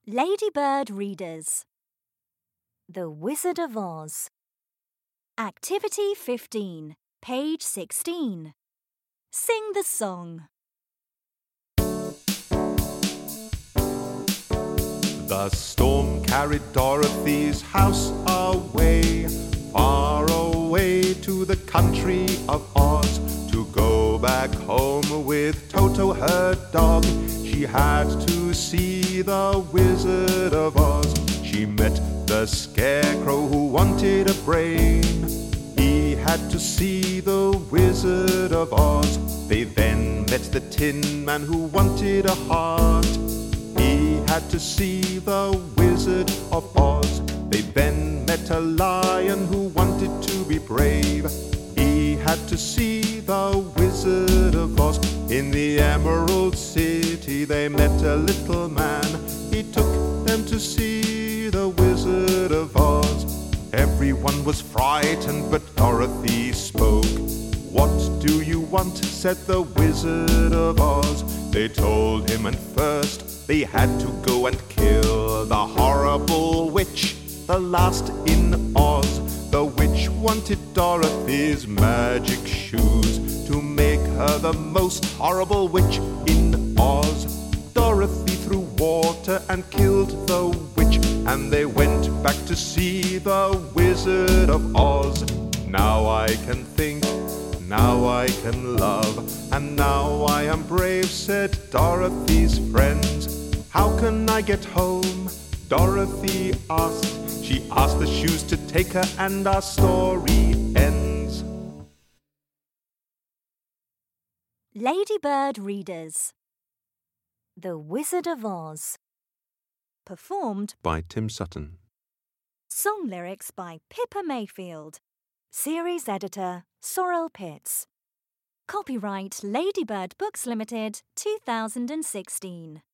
Ladybird Readers. The Wizard of Oz. Activity 15, page 16. Sing the song. The storm carried Dorothy's house away, far away to the country of Oz. To go back home with Toto, her dog, she had to see the Wizard of Oz. She met the Scarecrow who wanted a brain. He had to see the Wizard of Oz. They then met the Tin Man who wanted a heart. He had to see the Wizard of Oz. They then met a lion who wanted to be brave. He had to see the Wizard of Oz. In the Emerald City they met a little man. He took them to see the Wizard of Oz. Everyone was frightened, but Dorothy spoke. "What do you want?" said the Wizard of Oz. They told him, and first they had to go and kill the horrible witch, the last in Oz. The witch wanted Dorothy's magic shoes to make her the most horrible witch in Oz. Dorothy threw water and killed the witch, and they went back to see the Wizard of Oz. Now I can think, now I can love, and now I am brave, said Dorothy's friends. How can I get home? Dorothy asked. She asked the shoes to take her, and our story ends. Ladybird Readers. The Wizard of Oz. Performed By Tim Sutton. Song lyrics by Pippa Mayfield. Series editor Sorrel Pitts. Copyright Ladybird Books Limited, 2016.